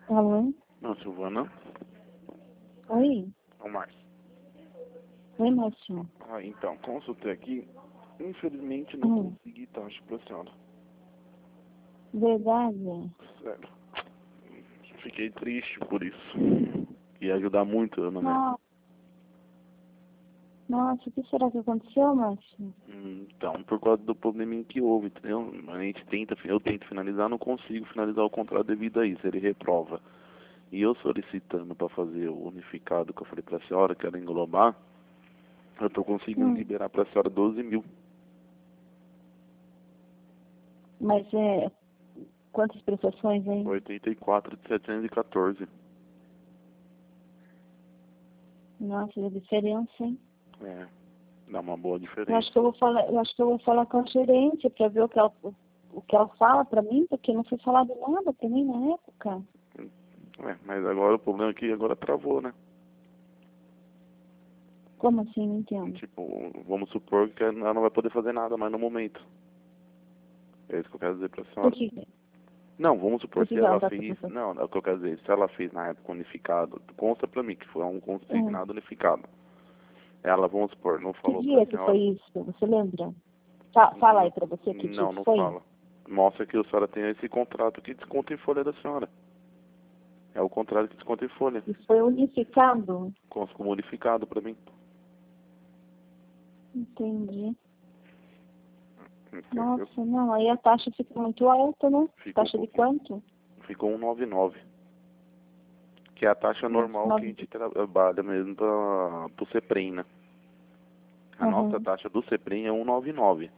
Alô? Não, Silvana. Oi? Ô, Márcio. Oi, Márcio. Então, consultei aqui. Infelizmente não consegui taxa pra senhora. Verdade? Sério. Fiquei triste por isso. Ia ajudar muito eu, né? Nossa, o que será que aconteceu, Márcio? Então, por causa do probleminha que houve, entendeu? Eu tento finalizar, não consigo finalizar o contrato devido a isso, ele reprova. E eu solicitando para fazer o unificado que eu falei pra senhora, que era englobar, eu tô conseguindo liberar pra senhora 12 mil. Mas quantas prestações, hein? 84 de 714. Nossa, a diferença, hein? É, dá uma boa diferença. Eu acho que eu vou falar com a gerente para ver o que ela fala para mim, porque não foi falado nada para mim na época. Mas agora o problema é que agora travou, né? Como assim? Não entendo. Tipo, vamos supor que ela não vai poder fazer nada mais no momento. É isso que eu quero dizer pra senhora. Por que? Não, vamos supor Por que se ela tá fez... Não, é o que eu quero dizer. Se ela fez na época unificado, consta pra mim que foi um consignado unificado. Ela, vamos supor, não Que falou pra dia que senhora... foi isso? Você lembra? Fala aí para você que dia Não, que não foi. fala. Mostra que a senhora tem esse contrato que desconta em folha da senhora. É o contrato que desconta em folha. E foi unificado? Consta como unificado pra mim. Entendi. Entendeu? Nossa, não, aí a taxa fica muito alta, né? Ficou Taxa de quanto? Ficou 199. Que é a taxa normal que a gente trabalha mesmo pro CEPREM, né? A nossa taxa do CEPREM é 199.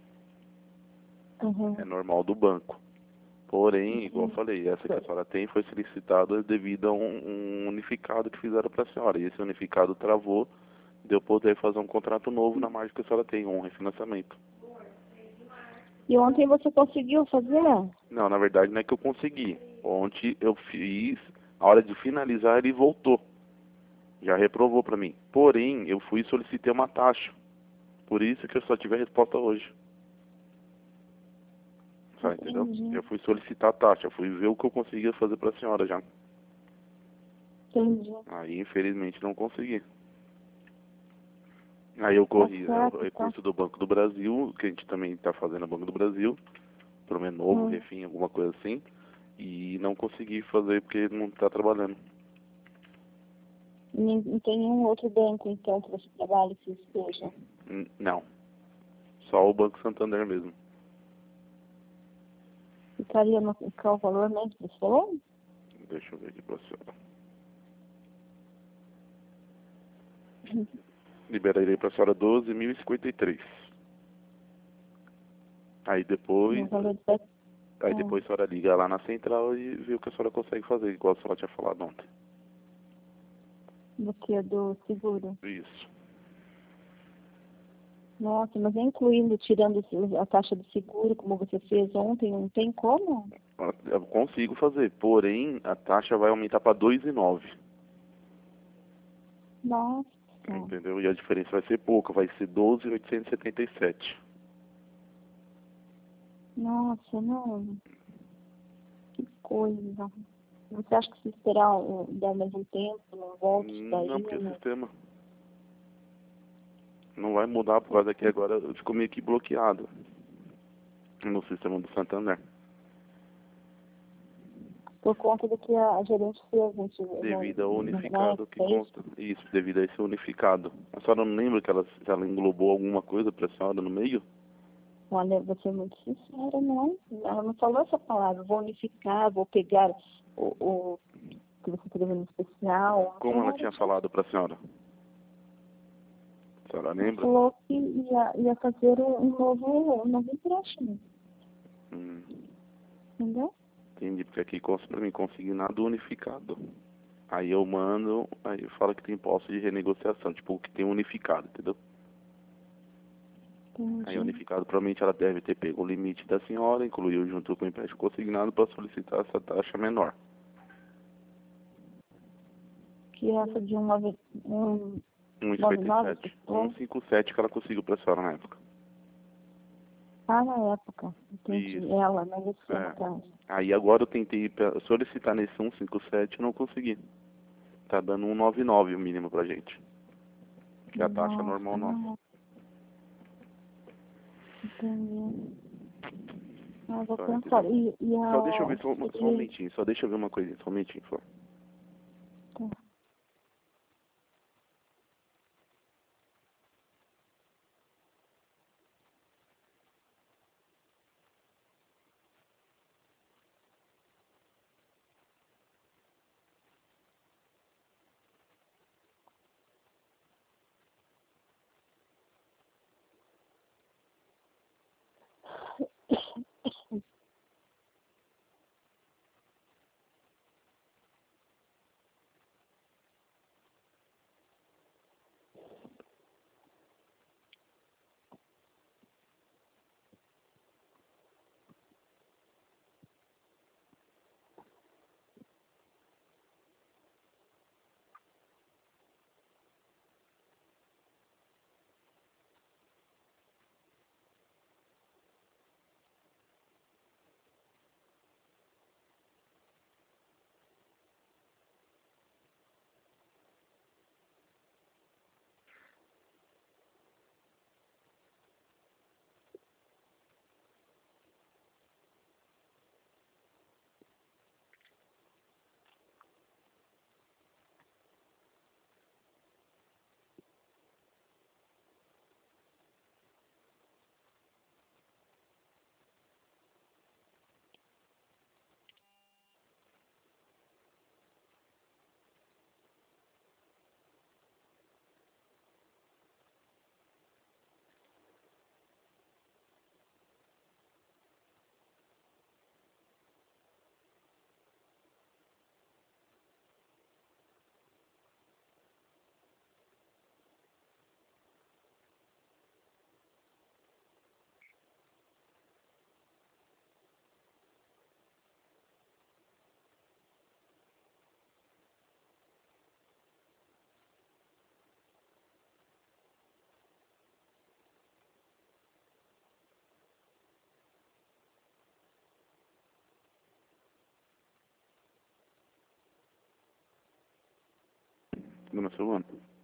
É normal do banco. Porém, igual eu falei, essa que a senhora tem foi solicitada devido a um unificado que fizeram pra senhora. E esse unificado travou, deu poder fazer um contrato novo na margem que a senhora tem, um refinanciamento. E ontem você conseguiu fazer? Não, na verdade não é que eu consegui. Ontem eu fiz, a hora de finalizar ele voltou. Já reprovou pra mim. Porém, eu fui e solicitei uma taxa. Por isso que eu só tive a resposta hoje. Tá, entendeu? Eu fui solicitar a taxa, eu fui ver o que eu conseguia fazer pra senhora já. Entendi. Aí, infelizmente, não consegui. Aí eu corri o recurso do Banco do Brasil, que a gente também tá fazendo no Banco do Brasil, pelo menos novo, refim, alguma coisa assim. E não consegui fazer porque não tá trabalhando. Não tem nenhum outro banco, então, que você trabalhe que esteja? Não. Só o Banco Santander mesmo. Ficaria no qual valor mesmo que você falou? Deixa eu ver aqui pra senhora. Liberarei pra senhora 12.053. Aí depois... Aí depois a senhora liga lá na central e vê o que a senhora consegue fazer, igual a senhora tinha falado ontem. Do que? Do seguro? Isso. Nossa, mas incluindo, tirando a taxa do seguro, como você fez ontem, não tem como? Eu consigo fazer, porém a taxa vai aumentar para 2,9. Nossa. Entendeu? E a diferença vai ser pouca, vai ser 12.877. Nossa, não. Que coisa. Você acha que se esperar dar mais um tempo, não volta isso daí? Não, porque o sistema não vai mudar por causa que agora ficou meio que bloqueado no sistema do Santander. Por conta do que a gerente fez, gente. Devido ao unificado que consta. Isso, devido a esse unificado. A senhora não lembra que ela englobou alguma coisa pra senhora no meio? Olha, vou ser muito sincera, não. Ela não falou essa palavra. Vou unificar, vou pegar o que você escreveu no especial. Como ela tinha falado pra senhora? A senhora lembra? Ela falou que ia fazer um novo empréstimo. Entendeu? Entendi, porque aqui consta pra mim consignado unificado. Aí eu mando, aí fala que tem posse de renegociação, tipo o que tem unificado, entendeu? Aí unificado, provavelmente ela deve ter pego o limite da senhora, incluiu junto com o empréstimo consignado para solicitar essa taxa menor. Que essa de 1,57. 1,57 que ela conseguiu pra senhora na época. Ah, na época. Entendi. Isso. Ela, mas esse ano atrás. Aí agora eu tentei solicitar nesse 157 e não consegui. Tá dando 199 o mínimo pra gente. Que é a taxa normal nossa. Entendi. Ah, vou Só, pensar. entendeu? E a... Só deixa eu ver só um momentinho, só deixa eu ver uma coisinha, só um momentinho, só. Tá. Dona Silvana?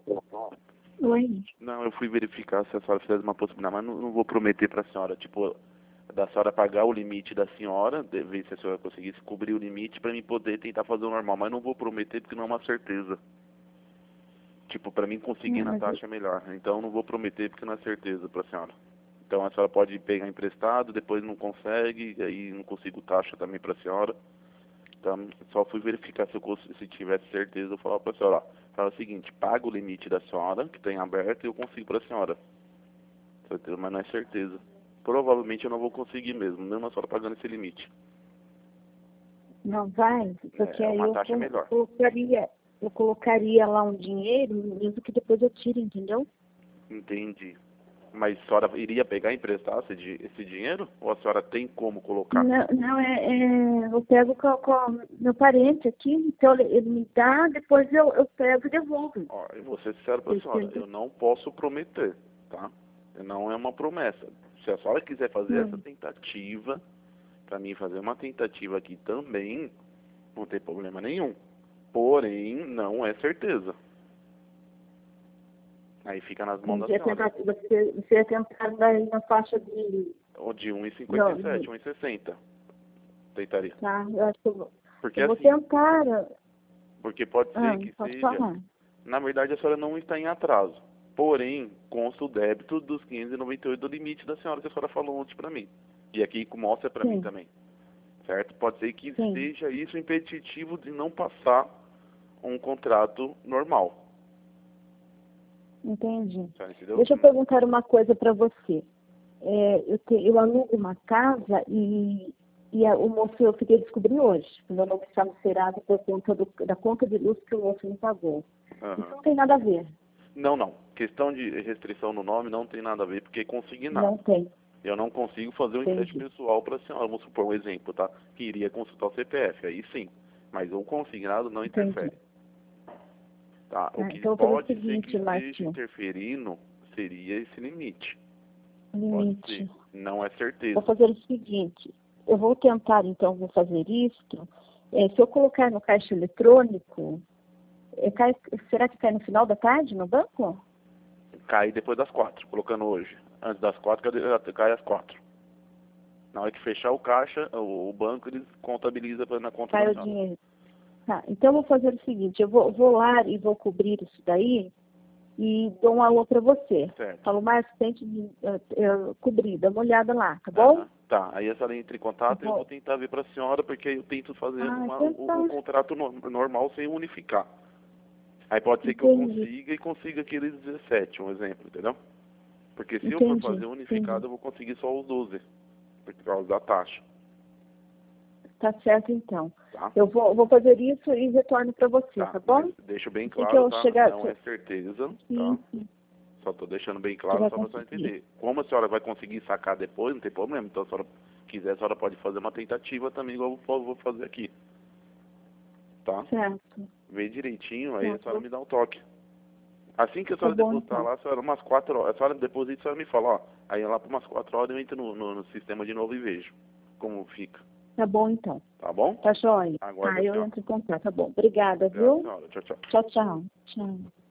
Oi. Não, eu fui verificar se a senhora fizesse uma possibilidade, mas não vou prometer pra senhora, tipo, da senhora pagar o limite da senhora, ver se a senhora conseguisse cobrir o limite pra mim poder tentar fazer o normal, mas não vou prometer porque não é uma certeza. Tipo, pra mim conseguir Não, na mas taxa melhor. Então não vou prometer porque não é certeza pra senhora. Então a senhora pode pegar emprestado, depois não consegue, e aí não consigo taxa também pra senhora. Então só fui verificar se tivesse certeza, eu falava pra senhora, ó, fala o seguinte, paga o limite da senhora, que tem aberto, e eu consigo pra senhora. Certeza, mas não é certeza. Provavelmente eu não vou conseguir mesmo, mesmo a senhora pagando esse limite. não vai, porque É aí uma taxa melhor. eu colocaria lá um dinheiro, mesmo que depois eu tire, entendeu? Entendi. Mas a senhora iria pegar e emprestar esse dinheiro? Ou a senhora tem como colocar? Não, não eu pego com meu parente aqui, então ele me dá, depois eu pego e devolvo. Ó, eu vou ser sincero pra senhora, Entendeu? eu não posso prometer, tá? Não é uma promessa. Se a senhora quiser fazer essa Hum, tentativa, pra mim fazer uma tentativa aqui também, não tem problema nenhum. Porém, não é certeza. Aí fica nas mãos da entendi. senhora. Você ia tentar daí na faixa de... Ou de Não, 1,57, 1,60. Tentaria. tá, eu acho que Porque eu vou assim, tentar. porque pode ser que Pode seja. falar. Na verdade, a senhora não está em atraso. Porém, consta o débito dos 598 do limite da senhora que a senhora falou ontem para mim. E aqui mostra para mim Sim, também. Certo? Pode ser que sim, seja isso impeditivo de não passar um contrato normal. entendi. A senhora entendeu? Deixa eu perguntar uma coisa para você. Eu alugo uma casa o moço, eu fiquei descobrir hoje, que o meu nome está cerado por conta da conta de luz que o moço me pagou. Isso Aham. não tem nada a ver. Não, não. Questão de restrição no nome não tem nada a ver, porque é Não consignado. tem. Eu não consigo fazer um empréstimo Entendi. pessoal para a senhora. Vamos supor um exemplo, tá? Que iria consultar o CPF, aí sim. Mas o consignado não Entendi. interfere. Tá? O que Então, eu vou fazer o pode ser que seguinte, esteja Márcio. interferindo seria esse limite. Pode ser. Limite. Não é Vou certeza. fazer o seguinte. eu vou tentar, então, vou fazer isto. Se eu colocar no caixa eletrônico, será que cai no final da tarde no banco? Cai depois das 4, colocando hoje. Antes das 4, cai às 4. Na hora que fechar o caixa, o banco, eles contabilizam na conta Cai da o senhora. dinheiro. Tá, então eu vou fazer o seguinte, eu vou lá e vou cobrir isso daí e dou um alô para você. Certo. Falo, Márcio, tente cobrir, dá uma olhada lá, tá bom? Tá, aí a senhora entra em contato e eu vou tentar ver para a senhora, porque eu tento fazer o contrato normal sem unificar. Aí pode ser que eu consiga aqueles 17, um exemplo, entendeu? Porque se eu for fazer unificado, eu vou conseguir só os 12, por causa da taxa. Tá certo, então. Tá? Eu vou fazer isso e retorno para você, tá bom? Deixo bem Assim claro, que tá? chegar... Não é certeza, Sim, tá? sim. Só tô deixando bem claro só para a senhora entender. Como a senhora vai conseguir sacar depois, não tem problema. Então, se a senhora quiser, a senhora pode fazer uma tentativa também, igual eu vou fazer aqui. Tá? Certo. Vê direitinho, aí a senhora me dá um toque. Assim que a senhora bom, depositar então. lá, a senhora, umas 4 horas, a senhora deposita, a senhora me fala, ó, aí lá por umas 4 horas eu entro no sistema de novo e vejo como fica. Tá bom, então. Tá bom? Tá joia. Aguarda, Tá, eu entro em contato. Tá bom. Obrigada, Obrigado, viu? senhora. Tchau, tchau. Tchau, tchau. Tchau.